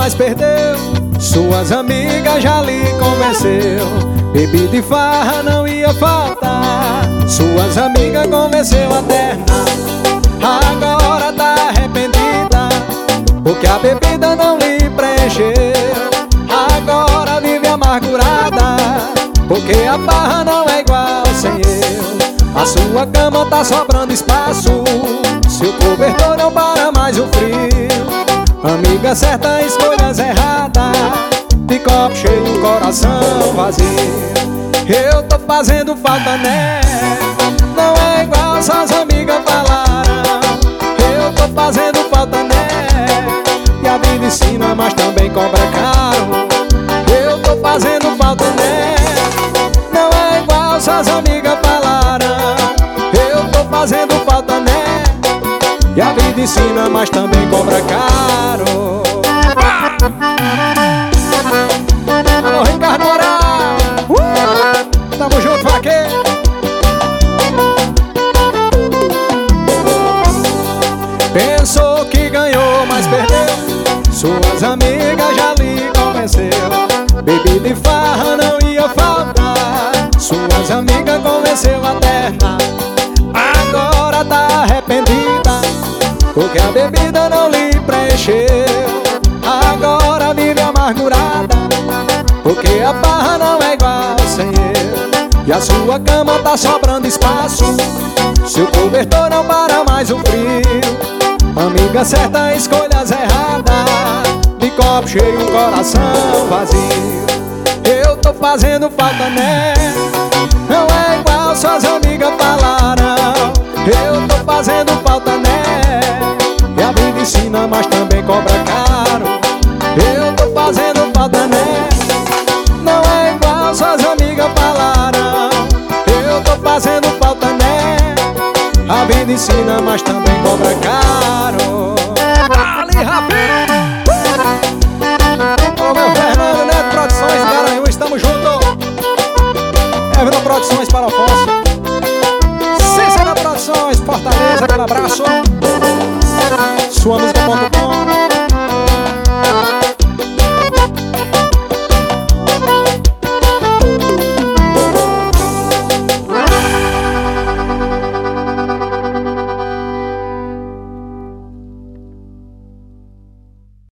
mas perdeu. Suas amigas já lhe convenceu. Bebida e farra não ia faltar. Suas amigas convenceu a terna. Agora tá arrependida, porque a bebida não lhe preencheu. Agora vive amargurada, porque a farra não é igual sem eu. A sua cama tá sobrando espaço, seu cobertor não para mais o frio. Amiga certa, escolhas erradas, de copo cheio, coração vazio. Eu tô fazendo falta nela, não é igual suas amigas falaram. Eu tô fazendo falta nela, e a vida ensina, mas também cobra caro. Eu tô fazendo falta nela, não é igual suas amigas falaram. Eu tô fazendo falta nela, e a vida ensina, mas também cobra caro. Alô, Ricardo Moraes, tamo junto, vaqueiro. Pensou que ganhou, mas perdeu. Suas amigas já lhe convenceu. Bebida e farra não ia faltar. Suas amigas convenceu a terna. Agora tá arrependida, porque a bebida não lhe preencheu. Agora vive amargurada, porque a farra não é igual sem eu. E a sua cama tá sobrando espaço, seu cobertor não para mais o frio. Amiga certa, escolhas erradas, de copo cheio, coração vazio. Eu tô fazendo falta nela, não é igual suas amigas falaram. Eu tô fazendo falta nela, e a vida ensina, mas também cobra caro. Eu tô fazendo falta nela, não é igual suas amigas falaram. Eu tô fazendo falta nela, a vida ensina, mas também cobra caro.